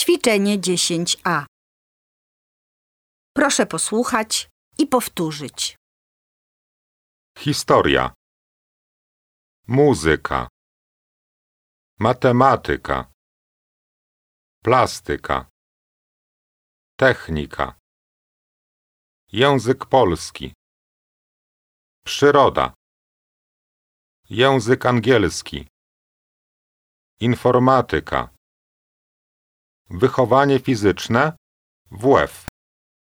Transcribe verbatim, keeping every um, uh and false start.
Ćwiczenie dziesięć a. Proszę posłuchać i powtórzyć. Historia. Muzyka. Matematyka. Plastyka. Technika. Język polski. Przyroda. Język angielski. Informatyka. Wychowanie fizyczne W F.